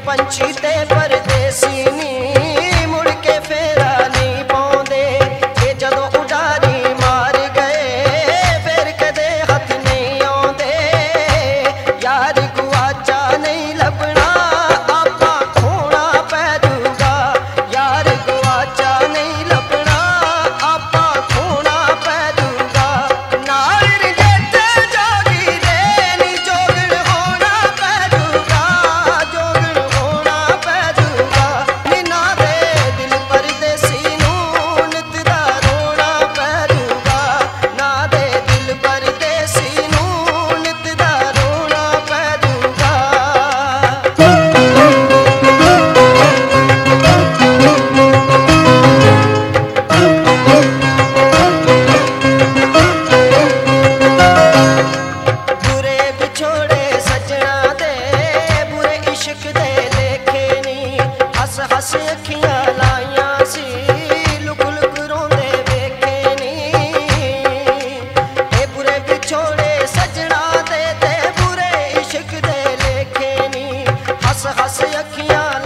पंछी ते परदेसी नी मुड़ के फेरा नहीं पाउंदे, ये जदों उडारी मार गए फिर कदे हथ नहीं आउंदे। यार गुआचा नहीं लभना आपां खोना पै जूगा, यार गुआचा नहीं लभना आपां खोना पै जूगा। नाल जेते जोगी दे नी जोगण होना पै जूगा, जोगण होना पै जूगा। नी ना दे दिल परदेसी नूं नित दा रोना पै जूगा, ना दे दिल परदेसी नूं नित दा रोना पै जूगा। बुरे विछोड़े सजना दे बुरे इश्क दे लेखे नी, हस हस अखियां लाइयां सी लुक लुक रोंदे वेखे नी। ए बुरे विछोड़े सजना दे ते बुरे इश्क दे लेखे नी, हस हस अखियां